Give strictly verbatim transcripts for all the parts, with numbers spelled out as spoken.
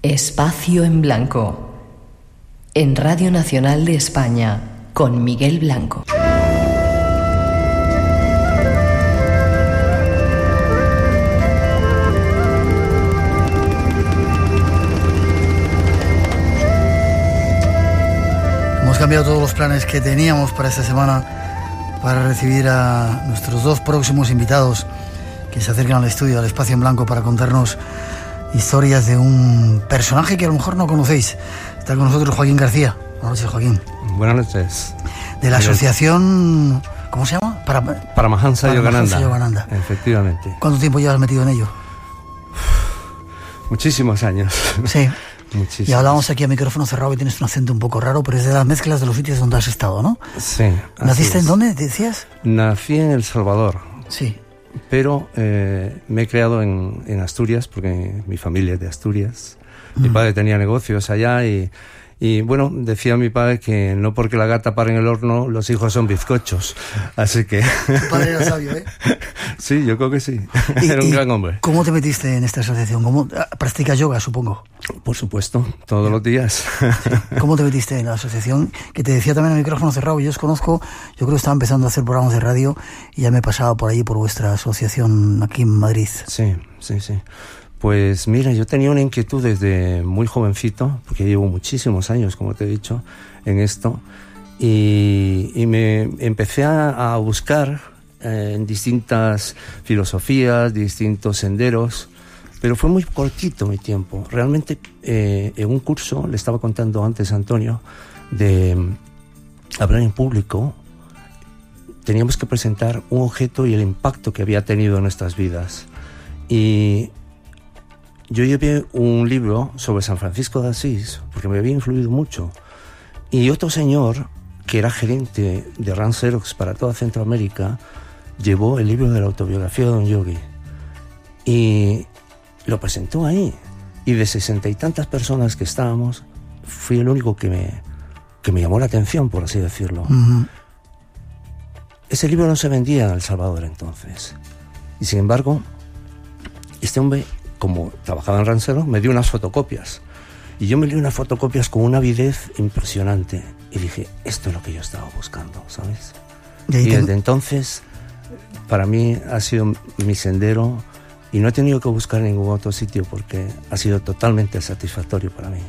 Espacio en Blanco, en Radio Nacional de España, con Miguel Blanco. Hemos cambiado todos los planes que teníamos para esta semana para recibir a nuestros dos próximos invitados que se acercan al estudio, al Espacio en Blanco, para contarnos historias de un personaje que a lo mejor no conocéis. Está con nosotros Joaquín García. Buenas noches, Joaquín. Buenas noches. De la asociación... ¿Cómo se llama? Para, Paramahansa Yogananda. Yogananda. Efectivamente. ¿Cuánto tiempo llevas metido en ello? Muchísimos años. Sí. Muchísimos. Y hablábamos aquí a micrófono cerrado y tienes un acento un poco raro, pero es de las mezclas de los sitios donde has estado, ¿no? Sí. ¿Naciste en dónde, decías? Nací en El Salvador. Sí. Pero eh, me he creado en, en Asturias, porque mi familia es de Asturias. Mm. Mi padre tenía negocios allá y, y, bueno, decía mi padre que no porque la gata pare en el horno, los hijos son bizcochos. Así que... Tu padre era sabio, ¿eh? Sí, yo creo que sí. Y, Era un gran hombre. ¿Cómo te metiste en esta asociación? ¿Cómo practicas yoga, supongo? Por supuesto, todos los días. Sí. ¿Cómo te metiste en la asociación? Que te decía también a micrófono cerrado, yo os conozco, yo creo que estaba empezando a hacer programas de radio y ya me he pasado por allí, por vuestra asociación aquí en Madrid. Sí, sí, sí. Pues mira, yo tenía una inquietud desde muy jovencito, porque llevo muchísimos años, como te he dicho, en esto, y, y me empecé a, a buscar eh, en distintas filosofías, distintos senderos, pero fue muy cortito mi tiempo. Realmente eh, en un curso, le estaba contando antes a Antonio, de um, hablar en público, teníamos que presentar un objeto y el impacto que había tenido en nuestras vidas. Y yo llevé un libro sobre San Francisco de Asís, porque me había influido mucho. Y otro señor, que era gerente de Rand Xerox para toda Centroamérica, llevó el libro de la autobiografía de Don Yogi. Y lo presentó ahí. Y de sesenta y tantas personas que estábamos, fui el único que me, que me llamó la atención, por así decirlo. Uh-huh. Ese libro no se vendía en El Salvador entonces. Y sin embargo, este hombre, como trabajaba en Rancero, me dio unas fotocopias. Y yo me leí unas fotocopias con una avidez impresionante. Y dije, esto es lo que yo estaba buscando, ¿sabes? Y, y desde entonces, para mí ha sido mi sendero. Y no he tenido que buscar en ningún otro sitio porque ha sido totalmente satisfactorio para mí.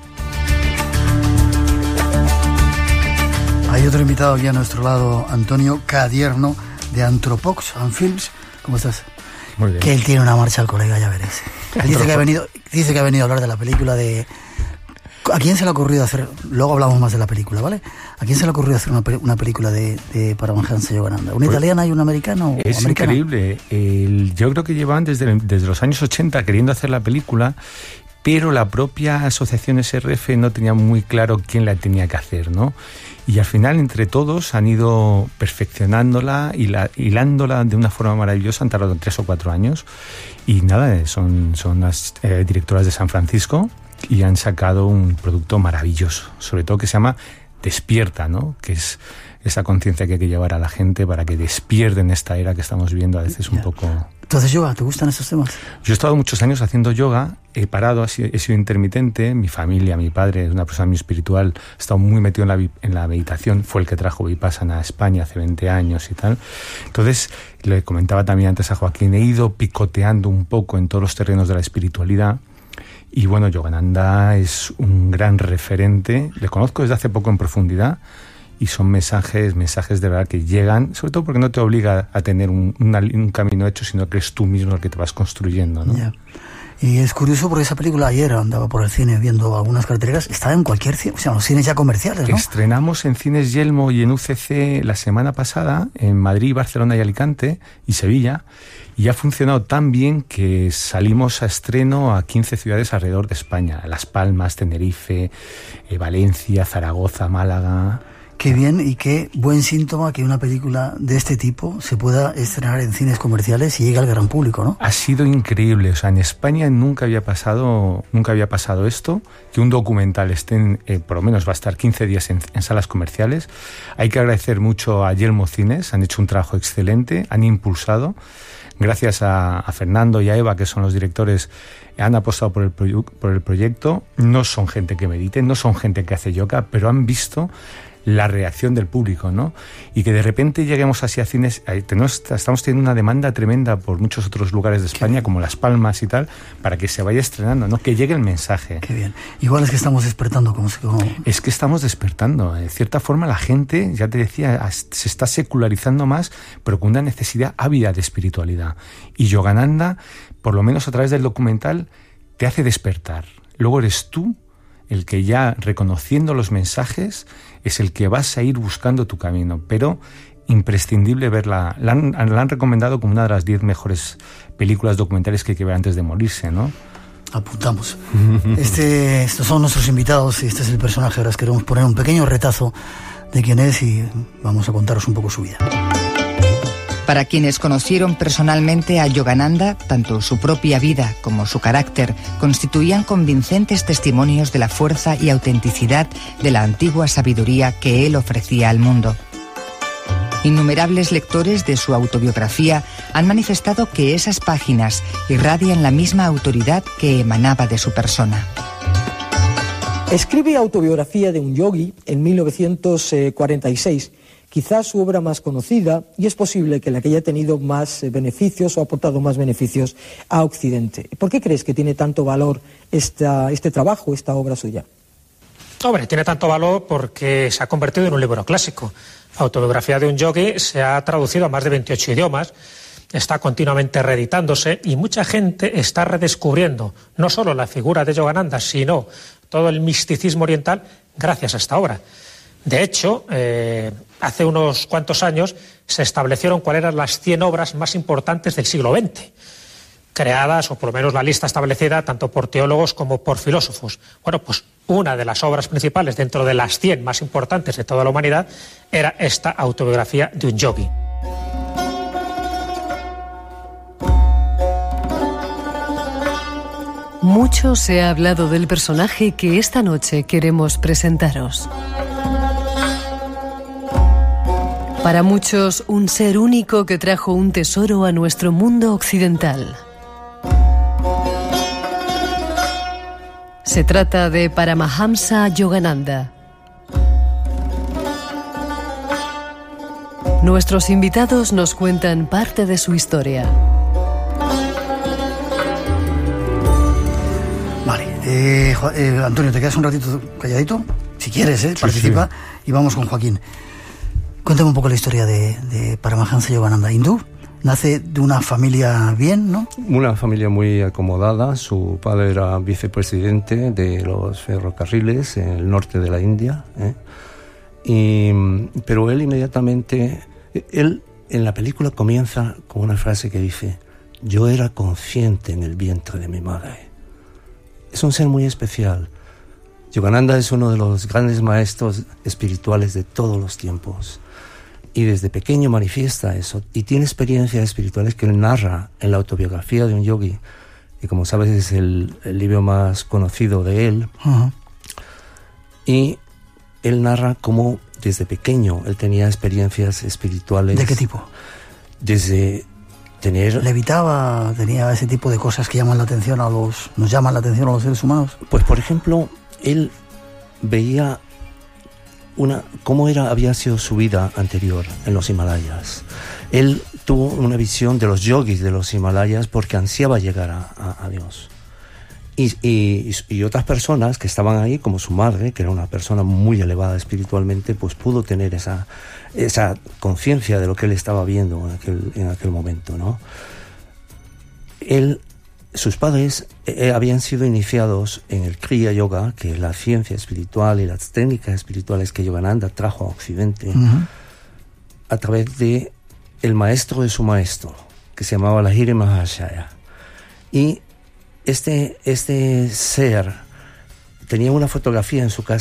Hay otro invitado aquí a nuestro lado, Antonio Cadierno, de Anthropox and Films. ¿Cómo estás? Muy bien. Que él tiene una marcha al colega, ya veréis. Dice que ha venido, dice que ha venido a hablar de la película de... ¿A quién se le ha ocurrido hacer...? Luego hablamos más de la película, ¿vale? ¿A quién se le ha ocurrido hacer una, una película de, de Paramahansa Yogananda? ¿Una pues, italiana y un americano? Es americana? Increíble. El, yo creo que llevaban desde, desde los años ochenta queriendo hacer la película, pero la propia asociación S R F no tenía muy claro quién la tenía que hacer, ¿no? Y al final, entre todos, han ido perfeccionándola y la, hilándola de una forma maravillosa. Han tardado tres o cuatro años. Y nada, son, son las eh, directoras de San Francisco y han sacado un producto maravilloso. Sobre todo que se llama Despierta, ¿no? Que es esa conciencia que hay que llevar a la gente para que despierten esta era que estamos viviendo a veces un yeah. poco... Entonces, yoga, ¿te gustan estos temas? Yo he estado muchos años haciendo yoga, he parado, he sido intermitente, mi familia, mi padre es una persona muy espiritual, he estado muy metido en la, en la meditación, fue el que trajo Vipassana a España hace veinte años y tal. Entonces, le comentaba también antes a Joaquín, he ido picoteando un poco en todos los terrenos de la espiritualidad. Y bueno, Yogananda es un gran referente, le conozco desde hace poco en profundidad, y son mensajes, mensajes de verdad que llegan, sobre todo porque no te obliga a tener un, una, un camino hecho, sino que es tú mismo el que te vas construyendo, ¿no? Yeah. Y es curioso porque esa película, ayer andaba por el cine viendo algunas carteleras, estaba en cualquier cine, o sea, en los cines ya comerciales, ¿no? Estrenamos en Cines Yelmo y en U C C la semana pasada, en Madrid, Barcelona y Alicante y Sevilla, y ha funcionado tan bien que salimos a estreno a quince ciudades alrededor de España, Las Palmas, Tenerife, eh, Valencia, Zaragoza, Málaga... Qué bien y qué buen síntoma que una película de este tipo se pueda estrenar en cines comerciales y llegue al gran público, ¿no? Ha sido increíble. O sea, en España nunca había pasado, nunca había pasado esto, que un documental esté, en, eh, por lo menos va a estar quince días en, en salas comerciales. Hay que agradecer mucho a Yelmo Cines, han hecho un trabajo excelente, han impulsado. Gracias a, a Fernando y a Eva, que son los directores, han apostado por el, proyu- por el proyecto. No son gente que medite, no son gente que hace yoga, pero han visto la reacción del público, ¿no? Y que de repente lleguemos así a cines, tenemos, estamos teniendo una demanda tremenda por muchos otros lugares de España, como Las Palmas y tal, para que se vaya estrenando, ¿no? Que llegue el mensaje. Qué bien. Igual es que estamos despertando, como se... Como... Es que estamos despertando. De cierta forma la gente, ya te decía, se está secularizando más, pero con una necesidad ávida de espiritualidad. Y Yogananda, por lo menos a través del documental, te hace despertar. Luego eres tú el que, ya reconociendo los mensajes, es el que vas a ir buscando tu camino, pero imprescindible verla. La han, la han recomendado como una de las diez mejores películas documentales que hay que ver antes de morirse, ¿no? Apuntamos. Este, estos son nuestros invitados y este es el personaje. Ahora os queremos poner un pequeño retazo de quién es y vamos a contaros un poco su vida. Para quienes conocieron personalmente a Yogananda, tanto su propia vida como su carácter constituían convincentes testimonios de la fuerza y autenticidad de la antigua sabiduría que él ofrecía al mundo. Innumerables lectores de su autobiografía han manifestado que esas páginas irradian la misma autoridad que emanaba de su persona. Escribe Autobiografía de un Yogi en mil novecientos cuarenta y seis, quizás su obra más conocida, y es posible que la que haya tenido más beneficios o aportado más beneficios a Occidente. ¿Por qué crees que tiene tanto valor esta, este trabajo, esta obra suya? Hombre, tiene tanto valor porque se ha convertido en un libro clásico. Autobiografía de un Yogi se ha traducido a más de veintiocho idiomas, está continuamente reeditándose y mucha gente está redescubriendo no solo la figura de Yogananda, sino todo el misticismo oriental gracias a esta obra. De hecho, eh, hace unos cuantos años se establecieron cuáles eran las cien obras más importantes del siglo veinte, creadas, o por lo menos la lista establecida, tanto por teólogos como por filósofos. Bueno, pues una de las obras principales dentro de las cien más importantes de toda la humanidad era esta Autobiografía de un Yogi. Mucho se ha hablado del personaje que esta noche queremos presentaros. Para muchos, un ser único que trajo un tesoro a nuestro mundo occidental. Se trata de Paramahamsa Yogananda. Nuestros invitados nos cuentan parte de su historia. Vale, eh, eh, Antonio, ¿te quedas un ratito calladito? Si quieres, ¿eh? Sí, participa, sí. Y vamos con Joaquín. Cuéntame un poco la historia de, de Paramahamsa Yogananda. Hindú, nace de una familia bien, ¿no? Una familia muy acomodada. Su padre era vicepresidente de los ferrocarriles en el norte de la India, ¿eh? Y, pero él inmediatamente, él en la película comienza con una frase que dice: yo era consciente en el vientre de mi madre. Es un ser muy especial. Yogananda es uno de los grandes maestros espirituales de todos los tiempos. Y desde pequeño manifiesta eso. Y tiene experiencias espirituales que él narra en la Autobiografía de un Yogi, que como sabes es el, el libro más conocido de él. Uh-huh. Y él narra cómo desde pequeño él tenía experiencias espirituales. ¿De qué tipo? Desde tener... ¿Levitaba? ¿Tenía ese tipo de cosas que llaman la atención a los... nos llaman la atención a los seres humanos? Pues por ejemplo, él veía una cómo era había sido su vida anterior en los Himalayas. Él tuvo una visión de los yogis de los Himalayas porque ansiaba llegar a, a, a Dios. Y, y, y otras personas que estaban ahí, como su madre, que era una persona muy elevada espiritualmente, pues pudo tener esa, esa conciencia de lo que él estaba viendo en aquel, en aquel momento, ¿no? Él, sus padres eh, habían sido iniciados en el Kriya Yoga, que es la ciencia espiritual y las técnicas espirituales que Yogananda trajo a Occidente, uh-huh. a través de el maestro de su maestro, que se llamaba Lahiri Mahashaya. Y Este, este ser tenía una fotografía en su casa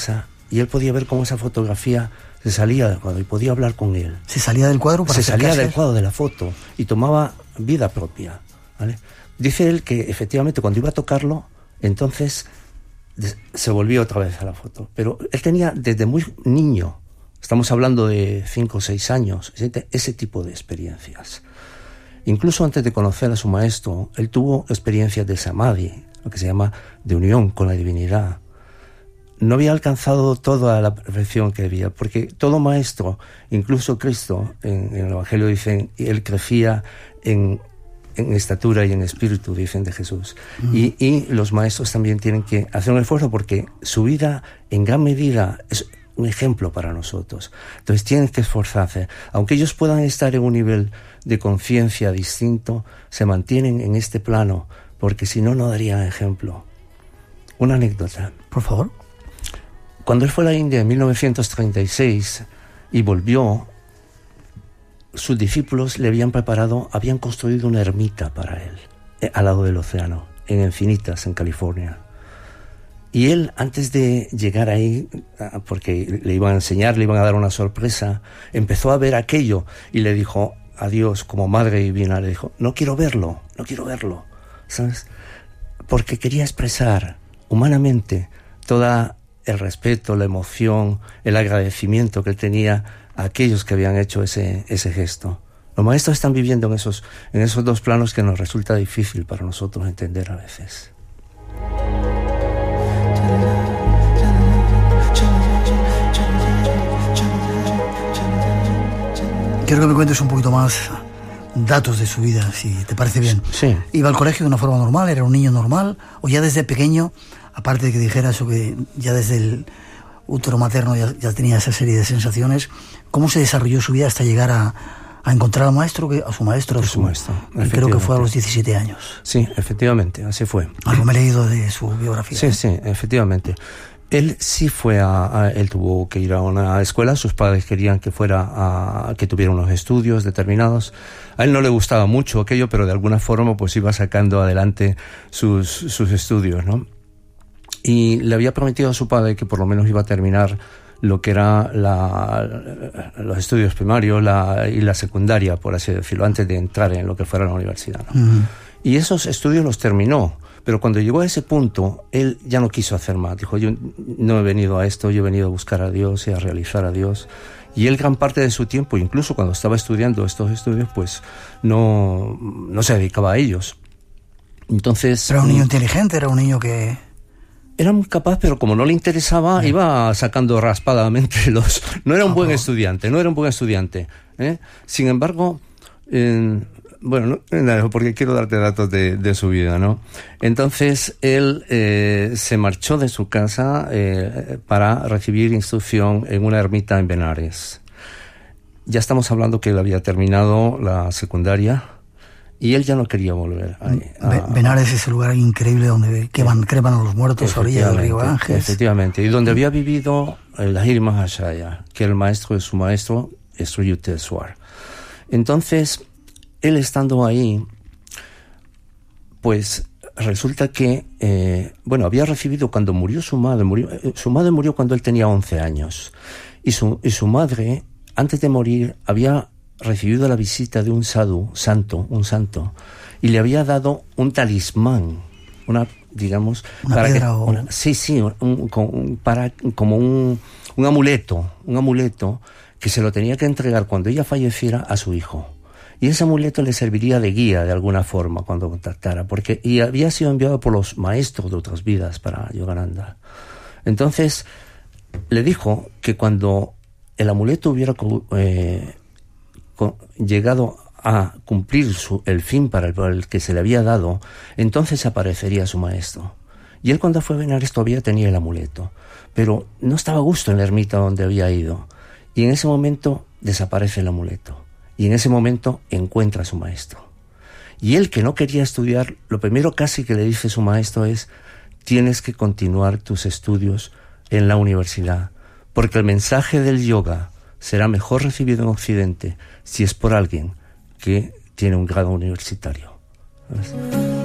y él podía ver cómo esa fotografía se salía del cuadro y podía hablar con él. ¿Se salía del cuadro para Se salía del él? cuadro, de la foto, y tomaba vida propia, ¿vale? Dice él que efectivamente cuando iba a tocarlo, entonces se volvía otra vez a la foto. Pero él tenía desde muy niño, estamos hablando de cinco o seis años, ese tipo de experiencias. Incluso antes de conocer a su maestro, él tuvo experiencias de samadhi, lo que se llama de unión con la divinidad. No había alcanzado toda la perfección que debía, porque todo maestro, incluso Cristo, en, en el Evangelio dicen, él crecía en, en estatura y en espíritu, dicen de Jesús. Mm. Y, y los maestros también tienen que hacer un esfuerzo, porque su vida, en gran medida, es un ejemplo para nosotros. Entonces tienen que esforzarse. Aunque ellos puedan estar en un nivel de conciencia distinto, se mantienen en este plano, porque si no, no darían ejemplo. Una anécdota. Por favor. Cuando él fue a la India en mil novecientos treinta y seis y volvió, sus discípulos le habían preparado, habían construido una ermita para él, eh, al lado del océano, en Encinitas, en California. Y él, antes de llegar ahí, porque le iban a enseñar, le iban a dar una sorpresa, empezó a ver aquello y le dijo a Dios, como Madre Divina, le dijo, no quiero verlo, no quiero verlo, ¿sabes? Porque quería expresar humanamente toda el respeto, la emoción, el agradecimiento que él tenía a aquellos que habían hecho ese, ese gesto. Los maestros están viviendo en esos, en esos dos planos que nos resulta difícil para nosotros entender a veces. Quiero que me cuentes un poquito más datos de su vida, si te parece bien. Sí. ¿Iba al colegio de una forma normal? ¿Era un niño normal? ¿O ya desde pequeño, aparte de que dijera eso, que ya desde el útero materno ya, ya tenía esa serie de sensaciones, cómo se desarrolló su vida hasta llegar a, a encontrar al maestro, a su maestro? A su maestro, y creo que fue a los diecisiete años. Sí, efectivamente, así fue. Algo me he leído de su biografía. Sí, sí, efectivamente. Él sí fue a, a, él tuvo que ir a una escuela, sus padres querían que fuera a, que tuviera unos estudios determinados. A él no le gustaba mucho aquello, pero de alguna forma pues iba sacando adelante sus, sus estudios, ¿no? Y le había prometido a su padre que por lo menos iba a terminar lo que era la, los estudios primarios la, y la secundaria, por así decirlo, antes de entrar en lo que fuera la universidad, ¿no? Uh-huh. Y esos estudios los terminó. Pero cuando llegó a ese punto, él ya no quiso hacer más. Dijo, yo no he venido a esto, yo he venido a buscar a Dios y a realizar a Dios. Y él gran parte de su tiempo, incluso cuando estaba estudiando estos estudios, pues no, no se dedicaba a ellos. Entonces... Era un niño inteligente, era un niño que... Era muy capaz, pero como no le interesaba, sí. iba sacando raspadamente los... No era un buen estudiante, no era un buen estudiante, ¿eh? Sin embargo... Eh, Bueno, no, porque quiero darte datos de, de su vida, ¿no? Entonces, él eh, se marchó de su casa eh, para recibir instrucción en una ermita en Benares. Ya estamos hablando que él había terminado la secundaria y él ya no quería volver ahí. A... Benares es el lugar increíble donde queman, creman a los muertos a orilla del río Ganges. Efectivamente, y donde había vivido el Lahiri Mahashaya, que el maestro de su maestro es Sri Yukteswar. Entonces... Él estando ahí, pues resulta que, eh, bueno, había recibido cuando murió su madre, murió, eh, su madre murió cuando él tenía once años, y su, y su madre, antes de morir, había recibido la visita de un sadhu, santo, un santo, y le había dado un talismán, una, digamos, una para piedra que, o... una, sí, sí, un, un, para, como un, un amuleto, un amuleto que se lo tenía que entregar cuando ella falleciera a su hijo. Y ese amuleto le serviría de guía de alguna forma cuando contactara, porque y había sido enviado por los maestros de otras vidas para Yogananda. Entonces le dijo que cuando el amuleto hubiera eh, con, llegado a cumplir su, el fin para el, para el que se le había dado, entonces aparecería su maestro. Y él cuando fue a Benares todavía tenía el amuleto, pero no estaba a gusto en la ermita donde había ido. Y en ese momento desaparece el amuleto. Y en ese momento encuentra a su maestro. Y él, que no quería estudiar, lo primero casi que le dice su maestro es: tienes que continuar tus estudios en la universidad, porque el mensaje del yoga será mejor recibido en Occidente si es por alguien que tiene un grado universitario. ¿Sabes?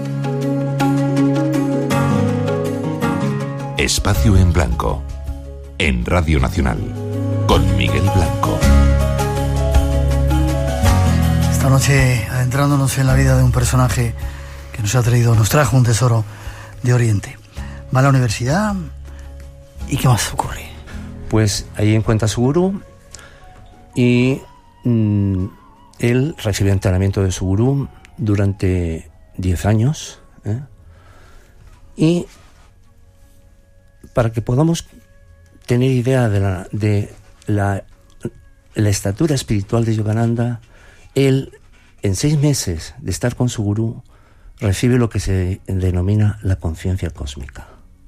Espacio en Blanco, en Radio Nacional, con Miguel Blanco. Esta noche, adentrándonos en la vida de un personaje que nos ha traído, nos trajo un tesoro de Oriente. Va a la universidad, ¿y qué más ocurre? Pues ahí encuentra a su gurú y mmm, él recibe entrenamiento de su gurú durante diez años, ¿eh? Y para que podamos tener idea de la, de la, la estatura espiritual de Yogananda, él en seis meses de estar con su gurú recibe lo que se denomina la conciencia cósmica.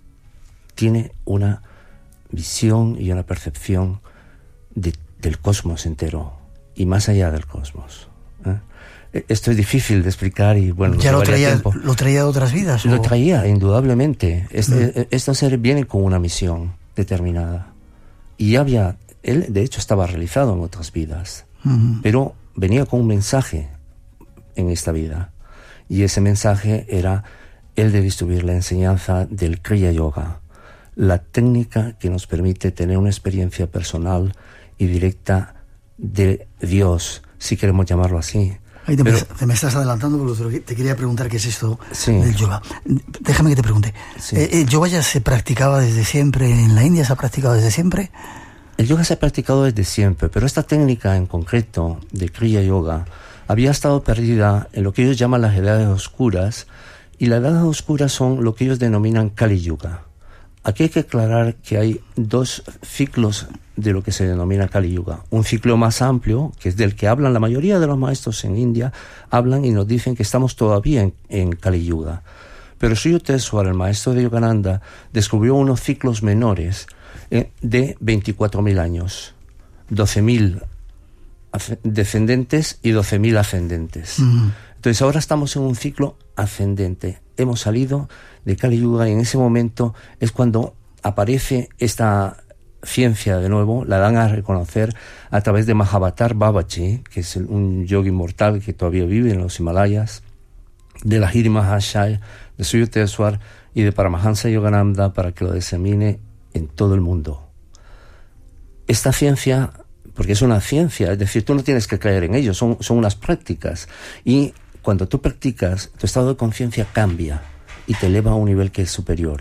Tiene una visión y una percepción de, del cosmos entero y más allá del cosmos, ¿eh? Esto es difícil de explicar y bueno, ¿ya lo traía, lo traía de otras vidas? Lo ¿o? traía, indudablemente. Este, mm. Estos seres vienen con una misión determinada. Y ya había, él de hecho estaba realizado en otras vidas, mm. pero venía con un mensaje en esta vida. Y ese mensaje era el de distribuir la enseñanza del Kriya Yoga, la técnica que nos permite tener una experiencia personal y directa de Dios, si queremos llamarlo así. Ahí te, Pero, me, te me estás adelantando porque te quería preguntar qué es esto sí. del yoga. Déjame que te pregunte. Sí. Eh, ¿El yoga ya se practicaba desde siempre en la India? ¿Se ha practicado desde siempre? El yoga se ha practicado desde siempre, pero esta técnica en concreto de Kriya Yoga había estado perdida en lo que ellos llaman las edades oscuras, y las edades oscuras son lo que ellos denominan Kali Yuga. Aquí hay que aclarar que hay dos ciclos de lo que se denomina Kali Yuga. Un ciclo más amplio, que es del que hablan la mayoría de los maestros en India, hablan y nos dicen que estamos todavía en, en Kali Yuga. Pero Sri Yukteswar, el maestro de Yogananda, descubrió unos ciclos menores eh, de veinticuatro mil años, doce mil descendentes y doce mil ascendentes. Mm. Entonces ahora estamos en un ciclo ascendente. Hemos salido de Kali Yuga y en ese momento es cuando aparece esta ciencia de nuevo, la dan a reconocer a través de Mahavatar Babaji, que es un yogi inmortal que todavía vive en los Himalayas, de la Lahiri Mahashaya, de Sri Yukteswar y de Paramahansa Yogananda, para que lo disemine en todo el mundo. Esta ciencia, porque es una ciencia, es decir, tú no tienes que creer en ello, son, son unas prácticas, y cuando tú practicas, tu estado de conciencia cambia y te eleva a un nivel que es superior.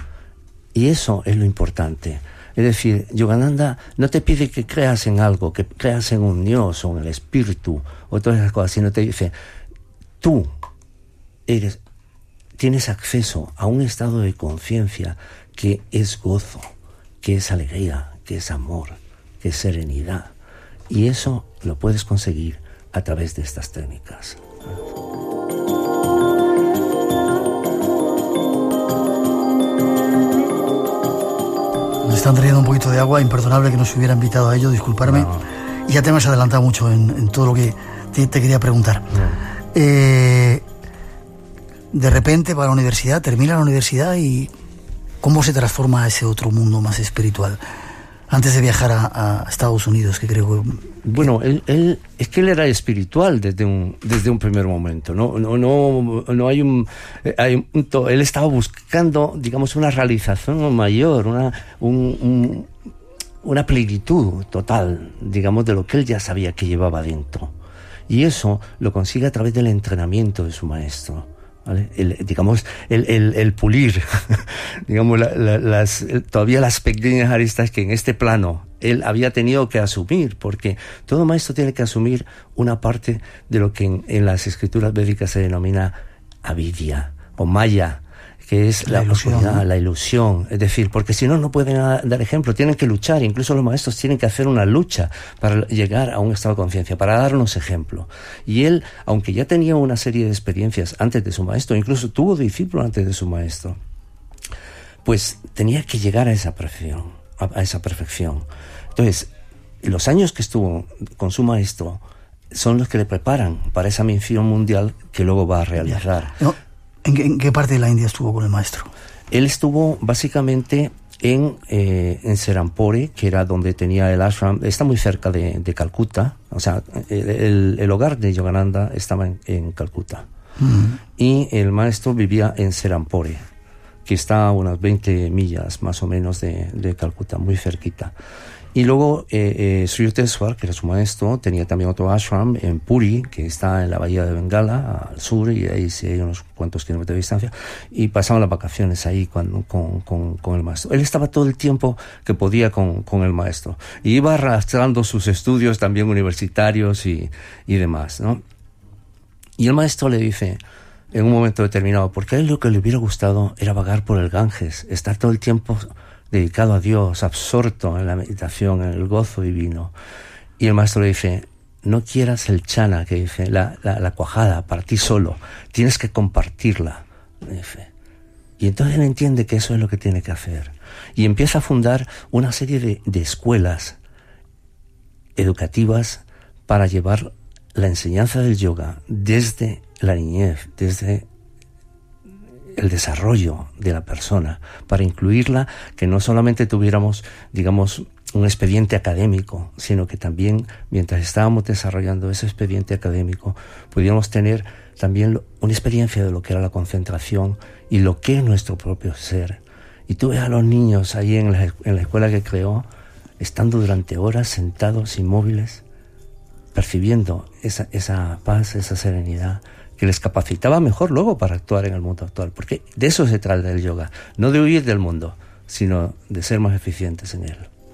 Y eso es lo importante. Es decir, Yogananda no te pide que creas en algo, que creas en un Dios o en el espíritu o todas esas cosas, sino te dice, tú eres, tienes acceso a un estado de conciencia que es gozo, que es alegría, que es amor, que es serenidad. Y eso lo puedes conseguir a través de estas técnicas. Nos están trayendo un poquito de agua, imperdonable que nos hubiera invitado a ello, disculparme. No. Y ya te me has adelantado mucho en, en todo lo que te, te quería preguntar. No. Eh, de repente va a la universidad, termina la universidad y ¿cómo se transforma ese otro mundo más espiritual? Antes de viajar a, a Estados Unidos, que creo que... Bueno, él, él, es que él era espiritual desde un, desde un primer momento. No, no, no, no hay un... Hay un él estaba buscando, digamos, una realización mayor, una, un, un, una plenitud total, digamos, de lo que él ya sabía que llevaba dentro. Y eso lo consigue a través del entrenamiento de su maestro. ¿Vale? El, digamos, el, el, el pulir, digamos, la, la, las, el, todavía las pequeñas aristas que en este plano él había tenido que asumir, porque todo maestro tiene que asumir una parte de lo que en, en las escrituras védicas se denomina avidya o maya, que es la, la ilusión, ¿no? La ilusión, es decir, porque si no, no pueden dar ejemplo, tienen que luchar, incluso los maestros tienen que hacer una lucha para llegar a un estado de conciencia, para darnos ejemplo. Y él, aunque ya tenía una serie de experiencias antes de su maestro, incluso tuvo discípulos antes de su maestro, pues tenía que llegar a esa perfección, a, a esa perfección. Entonces, los años que estuvo con su maestro son los que le preparan para esa misión mundial que luego va a realizar. No. ¿En qué, ¿En qué parte de la India estuvo con el maestro? Él estuvo básicamente en, eh, en Serampore, que era donde tenía el ashram, está muy cerca de, de Calcuta, o sea, el, el, el hogar de Yogananda estaba en, en Calcuta. Mm. Y el maestro vivía en Serampore, que está a unas veinte millas más o menos de, de Calcuta, muy cerquita. Y luego eh, eh, Sri Yukteswar, que era su maestro, tenía también otro ashram en Puri, que está en la bahía de Bengala, al sur, y ahí sí hay unos cuantos kilómetros de distancia, y pasaban las vacaciones ahí con, con, con, con el maestro. Él estaba todo el tiempo que podía con, con el maestro, y iba arrastrando sus estudios también universitarios y, y demás, ¿no? Y el maestro le dice, en un momento determinado, porque a él lo que le hubiera gustado era vagar por el Ganges, estar todo el tiempo dedicado a Dios, absorto en la meditación, en el gozo divino. Y el maestro le dice, no quieras el chana, que dice, la, la, la cuajada para ti solo, tienes que compartirla, dice. Y entonces él entiende que eso es lo que tiene que hacer. Y empieza a fundar una serie de, de escuelas educativas para llevar la enseñanza del yoga desde la niñez, desde el desarrollo de la persona, para incluirla, que no solamente tuviéramos, digamos, un expediente académico, sino que también, mientras estábamos desarrollando ese expediente académico, pudiéramos tener también una experiencia de lo que era la concentración y lo que es nuestro propio ser. Y tú ves a los niños ahí en la, en la escuela que creó, estando durante horas sentados, inmóviles, percibiendo esa, esa paz, esa serenidad, que les capacitaba mejor luego para actuar en el mundo actual, porque de eso se trata el yoga, no de huir del mundo, sino de ser más eficientes en él.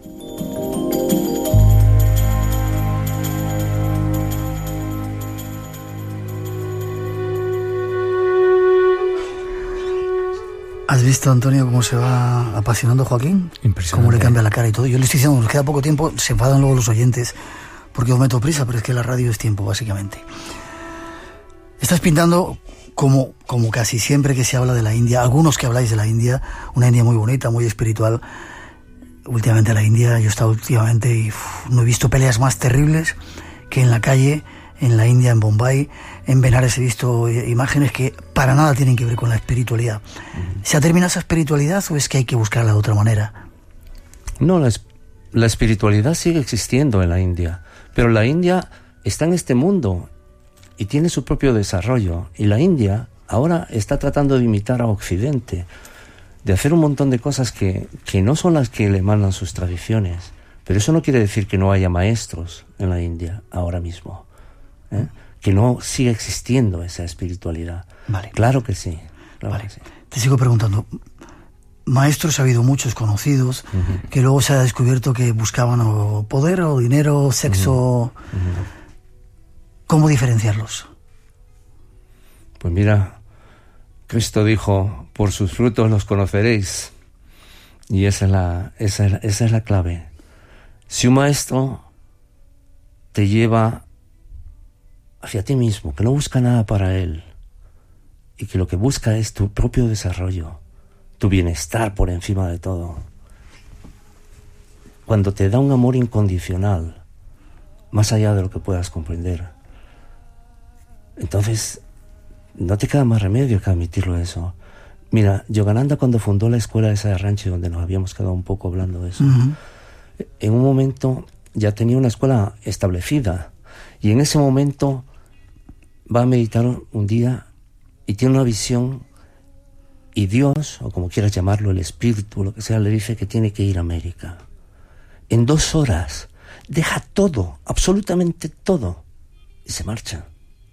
¿Has visto, Antonio, cómo se va apasionando Joaquín? Impresionante. Cómo le cambia la cara y todo. Yo le estoy diciendo, nos queda poco tiempo, se enfadan luego los oyentes, porque os meto prisa, pero es que la radio es tiempo, básicamente. Estás pintando, como, como casi siempre que se habla de la India, algunos que habláis de la India, una India muy bonita, muy espiritual. Últimamente la India, yo he estado últimamente y uf, no he visto peleas más terribles que en la calle, en la India, en Bombay, en Benares he visto imágenes que para nada tienen que ver con la espiritualidad. ¿Se ha terminado esa espiritualidad o es que hay que buscarla de otra manera? No, la, la espiritualidad sigue existiendo en la India, pero la India está en este mundo y tiene su propio desarrollo, y la India ahora está tratando de imitar a Occidente, de hacer un montón de cosas que, que no son las que le mandan sus tradiciones, pero eso no quiere decir que no haya maestros en la India ahora mismo, ¿eh? Que no siga existiendo esa espiritualidad. Vale. Claro que sí, claro vale. que sí. Te sigo preguntando, maestros ha habido muchos conocidos, uh-huh. que luego se ha descubierto que buscaban o poder o dinero, sexo... Uh-huh. Uh-huh. ¿Cómo diferenciarlos? Pues mira, Cristo dijo, por sus frutos los conoceréis. Y esa es la, esa es la, esa es la clave. Si un maestro te lleva hacia ti mismo, que no busca nada para él, y que lo que busca es tu propio desarrollo, tu bienestar por encima de todo, cuando te da un amor incondicional, más allá de lo que puedas comprender, entonces no te queda más remedio que admitirlo eso. Mira, Yogananda, cuando fundó la escuela esa de Ranchi, donde nos habíamos quedado un poco hablando de eso, uh-huh. en un momento ya tenía una escuela establecida, y en ese momento va a meditar un día y tiene una visión, y Dios, o como quieras llamarlo, el espíritu, lo que sea, le dice que tiene que ir a América. En dos horas deja todo, absolutamente todo, y se marcha.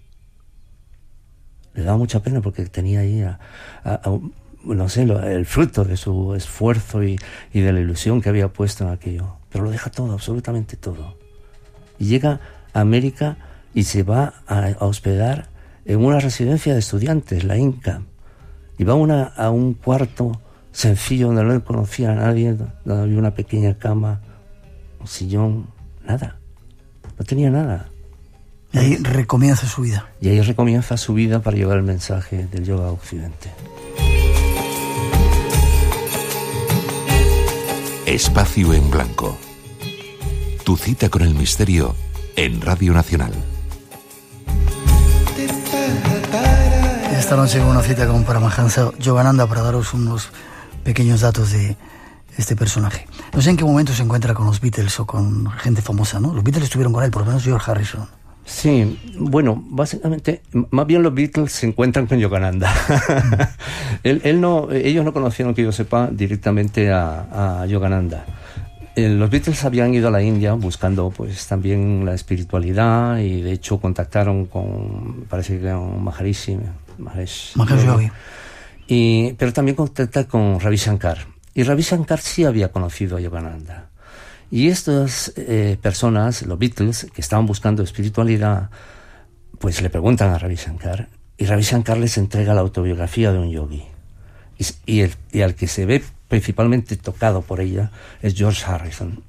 Le daba mucha pena porque tenía ahí a, a, a, no sé, lo, el fruto de su esfuerzo y, y de la ilusión que había puesto en aquello. Pero lo deja todo, absolutamente todo. Y llega a América y se va a, a hospedar en una residencia de estudiantes, la Inca. Y va una, a un cuarto sencillo donde no conocía a nadie, donde había una pequeña cama, un sillón, nada. No tenía nada. Y ahí recomienza su vida. Y ahí recomienza su vida para llevar el mensaje del yoga a Occidente. Espacio en Blanco. Tu cita con el misterio en Radio Nacional. Esta noche una cita con Paramahansa Yogananda para daros unos pequeños datos de este personaje. No sé en qué momento se encuentra con los Beatles o con gente famosa, ¿no? Los Beatles estuvieron con él, por lo menos George Harrison. Sí, bueno, básicamente, más bien los Beatles se encuentran con Yogananda. él, él no, ellos no conocieron, que yo sepa, directamente a, a Yogananda. Eh, los Beatles habían ido a la India buscando pues también la espiritualidad, y de hecho contactaron con, parece que con Maharishi, Mahesh, Mahesh Yogi. Y, pero también contacta con Ravi Shankar. Y Ravi Shankar sí había conocido a Yogananda. Y estas eh, personas, los Beatles, que estaban buscando espiritualidad, pues le preguntan a Ravi Shankar, y Ravi Shankar les entrega la autobiografía de un yogi. Y, y, el, y al que se ve principalmente tocado por ella es George Harrison.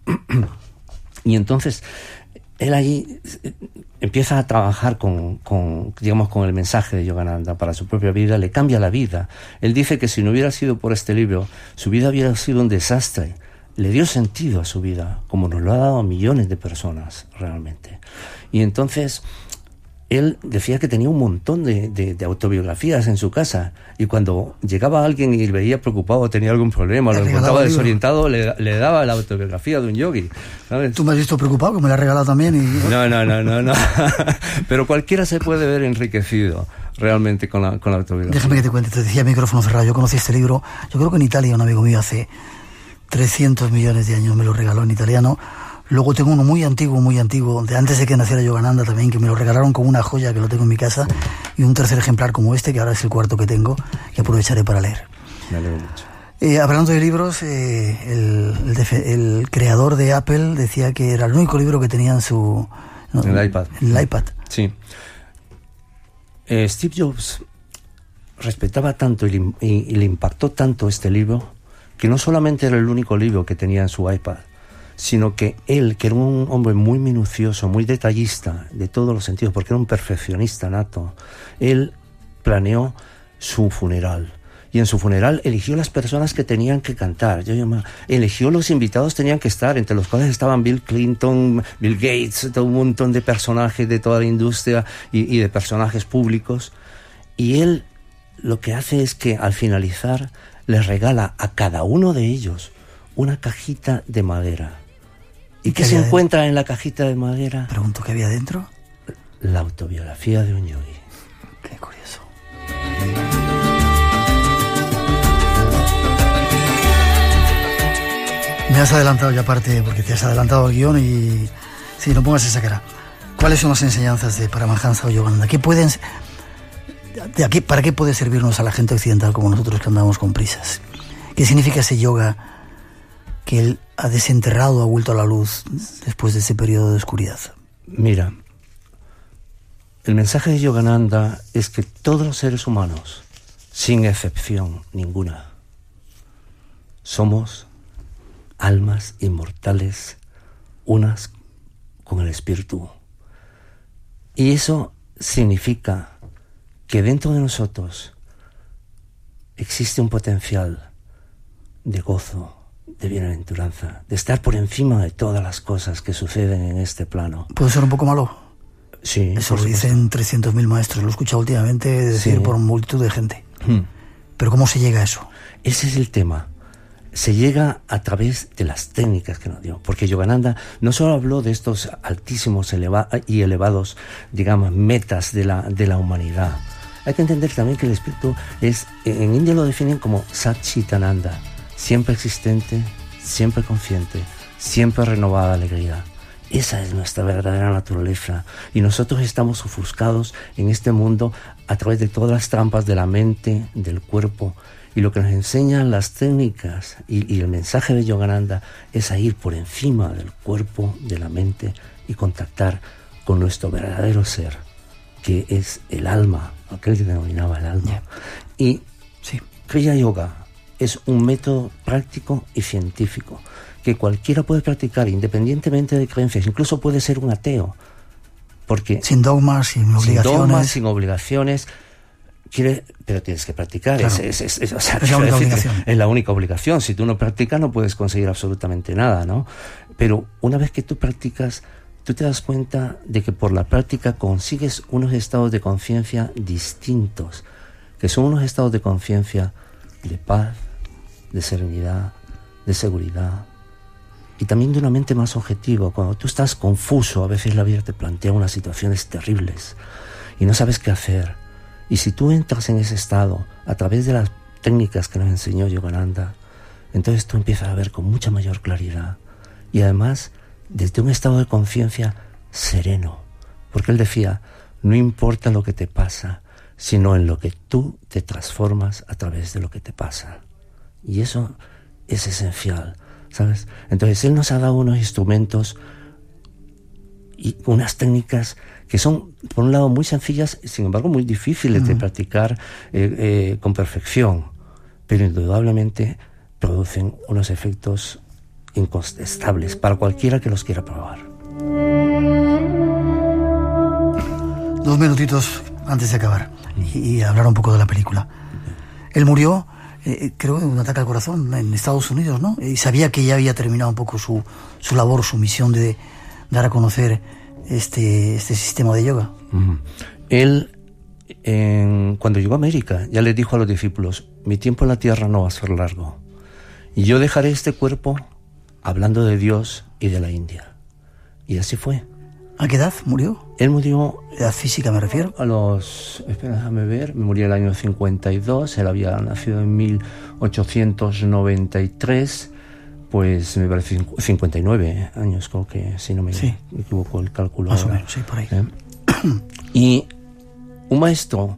Y entonces él ahí empieza a trabajar con, con, digamos, con el mensaje de Yogananda para su propia vida, le cambia la vida. Él dice que si no hubiera sido por este libro, su vida hubiera sido un desastre. Le dio sentido a su vida, como nos lo ha dado a millones de personas realmente. Y entonces él decía que tenía un montón de, de, de autobiografías en su casa, y cuando llegaba alguien y le veía preocupado, tenía algún problema, lo encontraba desorientado, le, le daba la autobiografía de un yogi, ¿sabes? ¿Tú me has visto preocupado, que me la has regalado también? Y... No, no, no, no, no. Pero cualquiera se puede ver enriquecido realmente con la, con la autobiografía. Déjame que te cuente, te decía micrófono cerrado, yo conocí este libro, yo creo que en Italia un amigo mío hace trescientos millones de años me lo regaló en italiano. Luego tengo uno muy antiguo, muy antiguo, de antes de que naciera Yogananda también, que me lo regalaron como una joya, que lo tengo en mi casa, y un tercer ejemplar como este, que ahora es el cuarto que tengo, que aprovecharé para leer. Me alegro mucho. Eh, hablando de libros, eh, el, el, el creador de Apple decía que era el único libro que tenía en su... No, en el iPad. En el iPad. Sí. Eh, Steve Jobs respetaba tanto y, y, y le impactó tanto este libro, que no solamente era el único libro que tenía en su iPad, sino que él, que era un hombre muy minucioso, muy detallista de todos los sentidos, porque era un perfeccionista nato, él planeó su funeral. Y en su funeral eligió las personas que tenían que cantar. Yo llamo, eligió los invitados, tenían que estar, entre los cuales estaban Bill Clinton, Bill Gates, todo un montón de personajes de toda la industria y, y de personajes públicos. Y él lo que hace es que al finalizar les regala a cada uno de ellos una cajita de madera. ¿Y qué se encuentra dentro? En la cajita de madera? Pregunto, ¿qué había dentro? La autobiografía de un yogi. Qué curioso. Me has adelantado ya parte, porque te has adelantado al guión y... Sí, no pongas esa cara. ¿Cuáles son las enseñanzas de Paramahansa o Yogananda? ¿Qué pueden... de aquí, ¿Para qué puede servirnos a la gente occidental como nosotros que andamos con prisas? ¿Qué significa ese yoga que él ha desenterrado, ha vuelto a la luz después de ese periodo de oscuridad? Mira, el mensaje de Yogananda es que todos los seres humanos, sin excepción ninguna, somos almas inmortales, unas con el espíritu. Y eso significa que dentro de nosotros existe un potencial de gozo, de bienaventuranza, de estar por encima de todas las cosas que suceden en este plano. ¿Puede ser un poco malo? Sí. Eso lo dicen trescientos mil maestros, lo he escuchado últimamente decir sí. por multitud de gente. Hmm. ¿Pero cómo se llega a eso? Ese es el tema. Se llega a través de las técnicas que nos dio, porque Yogananda no solo habló de estos altísimos eleva- y elevados, digamos, metas de la, de la humanidad. Hay que entender también que el espíritu es, en India lo definen como Satchitananda, siempre existente, siempre consciente, siempre renovada alegría. Esa es nuestra verdadera naturaleza, y nosotros estamos ofuscados en este mundo a través de todas las trampas de la mente, del cuerpo, y lo que nos enseñan las técnicas y, y el mensaje de Yogananda es a ir por encima del cuerpo, de la mente, y contactar con nuestro verdadero ser, que es el alma, aquel que denominaba el alma. Yeah. Y sí. Kriya Yoga es un método práctico y científico que cualquiera puede practicar independientemente de creencias, incluso puede ser un ateo, porque sin dogmas, sin obligaciones, sin, dogmas, sin obligaciones quiere, pero tienes que practicar. Claro. Es, es, es, o sea, es la única decir, obligación. Es la única obligación. Si tú no practicas no puedes conseguir absolutamente nada, ¿no? Pero una vez que tú practicas, tú te das cuenta de que por la práctica consigues unos estados de conciencia distintos, que son unos estados de conciencia de paz, de serenidad, de seguridad y también de una mente más objetiva. Cuando tú estás confuso, a veces la vida te plantea unas situaciones terribles y no sabes qué hacer. Y si tú entras en ese estado a través de las técnicas que nos enseñó Yogananda, entonces tú empiezas a ver con mucha mayor claridad y además desde un estado de conciencia sereno, porque él decía, no importa lo que te pasa, sino en lo que tú te transformas a través de lo que te pasa. Y eso es esencial, ¿sabes? Entonces él nos ha dado unos instrumentos y unas técnicas que son, por un lado, muy sencillas, sin embargo, muy difíciles uh-huh. de practicar eh, eh, con perfección, pero indudablemente producen unos efectos incontestables para cualquiera que los quiera probar. Dos minutitos antes de acabar y, y hablar un poco de la película. Él murió, eh, creo, de un ataque al corazón en Estados Unidos, ¿no? Y sabía que ya había terminado un poco su, su labor, su misión de dar a conocer este, este sistema de yoga. Mm. Él, en, cuando llegó a América, ya le dijo a los discípulos, mi tiempo en la tierra no va a ser largo. Y yo dejaré este cuerpo hablando de Dios y de la India. Y así fue. ¿A qué edad murió? Él murió... ¿Edad física me refiero? A los... Espera, déjame ver. Murió en el año cincuenta y dos. Él había nacido en mil ochocientos noventa y tres. Pues me parece cincuenta y nueve años, creo que, si no me sí. equivoco el cálculo. Más ahora. o menos, sí, por ahí. ¿Eh? Y un maestro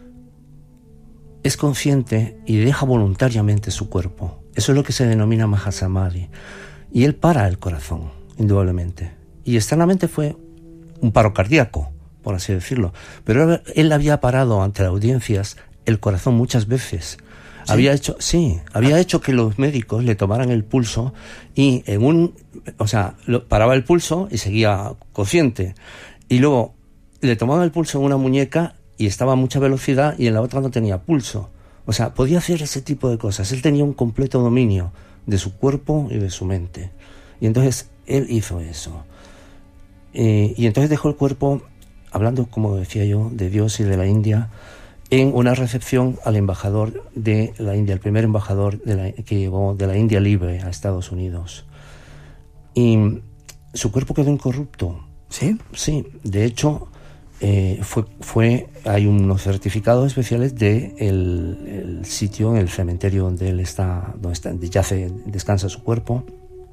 es consciente y deja voluntariamente su cuerpo. Eso es lo que se denomina Mahasamadhi. Y él para el corazón, indudablemente. Y externamente fue un paro cardíaco, por así decirlo. Pero él había parado ante las audiencias el corazón muchas veces. ¿Sí? Había hecho, sí, había hecho que los médicos le tomaran el pulso y en un, o sea, lo, paraba el pulso y seguía consciente. Y luego le tomaban el pulso en una muñeca y estaba a mucha velocidad y en la otra no tenía pulso. O sea, podía hacer ese tipo de cosas. Él tenía un completo dominio de su cuerpo y de su mente. Y entonces él hizo eso. Eh, y entonces dejó el cuerpo, hablando, como decía yo, de Dios y de la India, en una recepción al embajador de la India, el primer embajador de la, que llegó de la India libre a Estados Unidos. Y su cuerpo quedó incorrupto. ¿Sí? Sí, de hecho... Eh, fue, fue, hay unos certificados especiales de el, el sitio, en el cementerio donde él está, donde está, yace, descansa su cuerpo.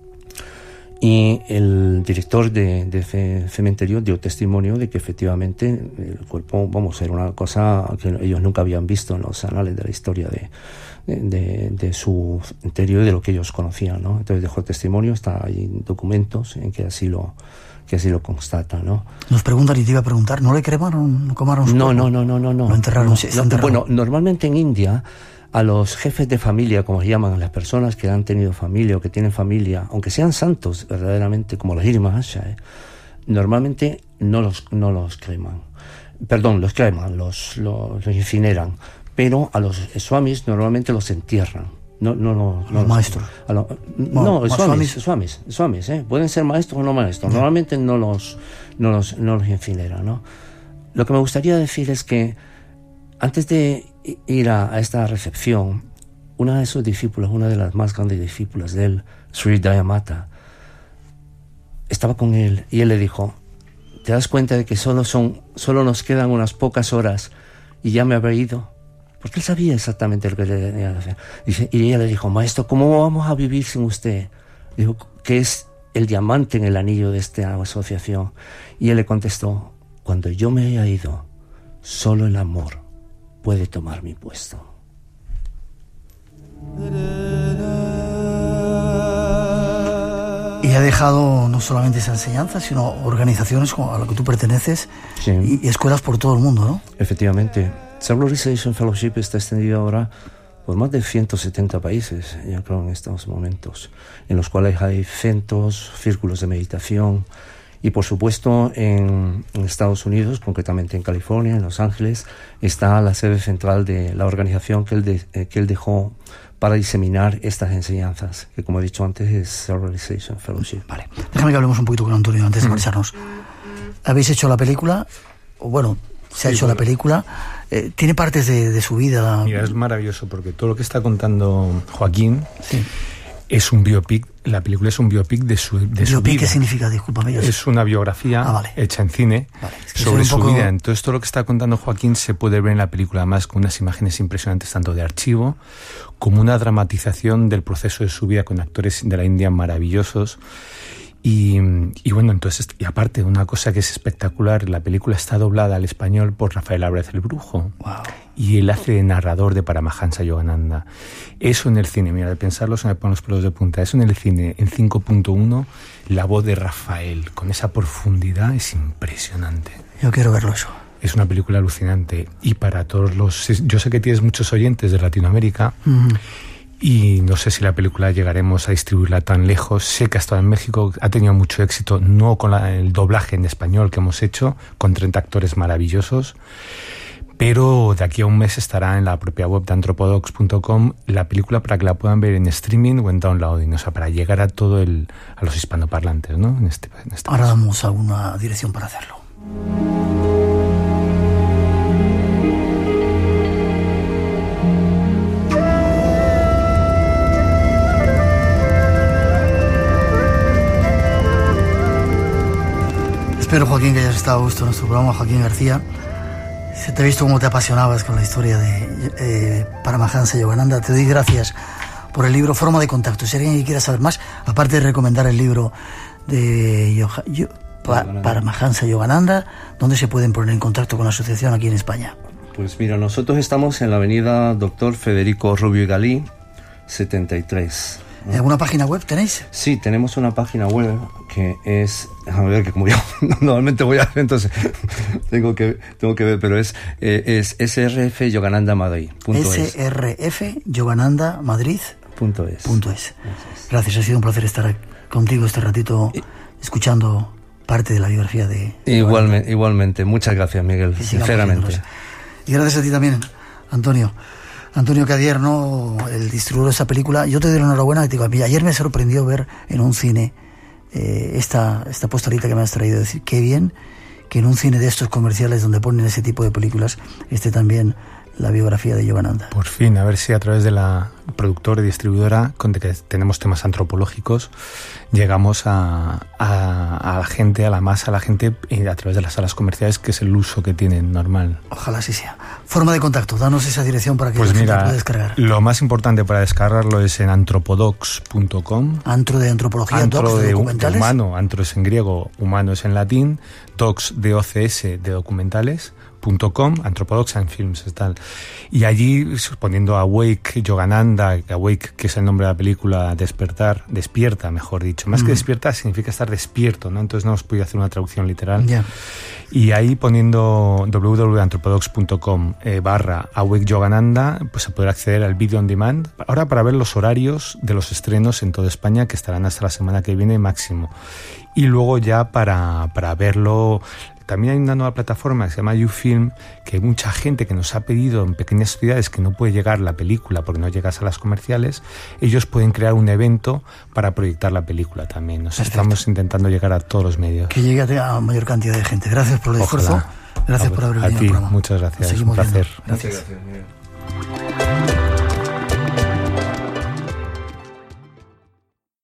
Y el director de, de ese cementerio dio testimonio de que efectivamente el cuerpo, vamos, era una cosa que ellos nunca habían visto en los anales de la historia de, de, de su cementerio y de lo que ellos conocían, ¿no? Entonces dejó testimonio, está ahí documentos en que así lo que así lo constata, ¿no? Nos preguntan y te iba a preguntar, ¿no le cremaron, no quemaron su no, cuerpo? no, no, no, no, no. Lo enterraron, no, sí, no, enterrado. Bueno, normalmente en India a los jefes de familia, como se llaman, a las personas que han tenido familia o que tienen familia, aunque sean santos verdaderamente, como los Hirmahasha, ¿eh? normalmente no los, no los creman. Perdón, los creman, los, los, los incineran. Pero a los swamis normalmente los entierran. No, no, no, no los maestros. A lo, no, no swamis, swamis, swamis, ¿eh? Pueden ser maestros o no maestros. Normalmente no los, no los, no los incineran, ¿no? Lo que me gustaría decir es que antes de ir a, a esta recepción, una de sus discípulas, una de las más grandes discípulas de él, Sri Dayamata, estaba con él y él le dijo, ¿te das cuenta de que solo son, solo nos quedan unas pocas horas y ya me habré ido? Porque él sabía exactamente lo que le tenía que hacer. Dice, y ella le dijo, maestro, ¿cómo vamos a vivir sin usted? Dijo, que es el diamante en el anillo de esta asociación. Y él le contestó, cuando yo me haya ido, solo el amor puede tomar mi puesto. Y ha dejado no solamente esa enseñanza, sino organizaciones a las que tú perteneces, sí. y, y escuelas por todo el mundo, ¿no? Efectivamente. Self-Realization Fellowship está extendido ahora por más de ciento setenta países, ya creo, en estos momentos, en los cuales hay centros, círculos de meditación, y por supuesto en, en Estados Unidos, concretamente en California, en Los Ángeles, está la sede central de la organización que él, de, eh, que él dejó para diseminar estas enseñanzas, que como he dicho antes es Self-Realization Fellowship. Vale, déjame que hablemos un poquito con Antonio antes de marcharnos. ¿Habéis hecho la película? O bueno, se ha sí, hecho bueno. la película... Eh, tiene partes de, de su vida. Mira, es maravilloso porque todo lo que está contando Joaquín sí. Es un biopic, la película es un biopic de su, de su vida. ¿Qué significa? Discúlpame. Es una biografía ah, vale. hecha en cine vale. es que sobre su poco... vida. Entonces todo lo que está contando Joaquín se puede ver en la película, además con unas imágenes impresionantes tanto de archivo como una dramatización del proceso de su vida con actores de la India maravillosos. Y, y bueno, entonces, y aparte, una cosa que es espectacular, la película está doblada al español por Rafael Álvarez el Brujo. Wow. Y él hace de narrador de Paramahansa Yogananda. Eso en el cine, mira, de pensarlo se me ponen los pelos de punta. Eso en el cine, en cinco punto uno, la voz de Rafael, con esa profundidad, es impresionante. Yo quiero verlo eso. Es una película alucinante. Y para todos los... Yo sé que tienes muchos oyentes de Latinoamérica. Uh-huh. Y no sé si la película llegaremos a distribuirla tan lejos. Sé que ha estado en México, ha tenido mucho éxito, no con la, el doblaje en español que hemos hecho, con treinta actores maravillosos, pero de aquí a un mes estará en la propia web de antropodox punto com la película para que la puedan ver en streaming o en downloading, o sea, para llegar a todo el, a los hispanoparlantes, ¿no? En este, en este Ahora caso. Damos alguna dirección para hacerlo. Espero, Joaquín, que hayas estado a gusto en nuestro programa. Joaquín García, se te ha visto cómo te apasionabas con la historia de eh, Paramahansa Yogananda. Te doy gracias por el libro Forma de Contacto. Si alguien quiera saber más, aparte de recomendar el libro de Yoha, Yo, pa, Paramahansa Yogananda, ¿dónde se pueden poner en contacto con la asociación aquí en España? Pues mira, nosotros estamos en la avenida Doctor Federico Rubio y Galí, setenta y tres. ¿no? ¿Alguna página web tenéis? Sí, tenemos una página web que es, déjame ver, que como yo normalmente voy a hacer, entonces tengo que, tengo que ver, pero es, eh, es S R F Yogananda Madrid punto es. S R F Yogananda Madrid punto es. Punto es. Gracias, ha sido un placer estar contigo este ratito escuchando parte de la biografía de... Igualmente, igualmente. Muchas gracias, Miguel, sinceramente. Y gracias a ti también, Antonio. Antonio Cadier, ¿no? El distribuidor de esta película. Yo te doy la enhorabuena. Te digo, ayer me sorprendió ver en un cine eh, esta, esta postalita que me has traído. Decir, qué bien que en un cine de estos comerciales donde ponen ese tipo de películas esté también la biografía de Yogananda. Por fin, a ver si a través de la productora y distribuidora, con que tenemos temas antropológicos, llegamos a, a, a la gente, a la masa, a la gente, a través de las salas comerciales, que es el uso que tienen normal. Ojalá así sea. Forma de contacto, danos esa dirección para que pues la mira, gente pueda descargar. Lo más importante para descargarlo es en antropodox punto com. Antro de antropología, antro docs de, de documentales. Humano, antro es en griego, humano es en latín, docs de O C S de documentales. .com, Anthropodox and Films y tal. Y allí, poniendo Awake Yogananda, Awake, que es el nombre de la película, despertar, despierta, mejor dicho. Más mm. que despierta significa estar despierto, ¿no? Entonces no os podía hacer una traducción literal. Yeah. Y ahí poniendo w w w punto anthropodox punto com eh, barra Awake Yogananda, pues se podrá acceder al video on demand. Ahora para ver los horarios de los estrenos en toda España, que estarán hasta la semana que viene máximo. Y luego ya para, para verlo... También hay una nueva plataforma que se llama YouFilm, que hay mucha gente que nos ha pedido en pequeñas ciudades que no puede llegar la película porque no llegas a las comerciales. Ellos pueden crear un evento para proyectar la película también. Nos Perfecto. Estamos intentando llegar a todos los medios. Que llegue a mayor cantidad de gente. Gracias por el Ojalá. esfuerzo. Gracias por haber venido al programa. Muchas gracias. Un placer. Gracias. Gracias.